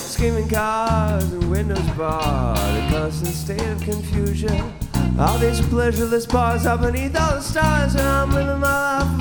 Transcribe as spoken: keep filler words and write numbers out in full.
Screaming cars and windows barred, a constant state of confusion. All these pleasureless bars are beneath all the stars, and I'm living my life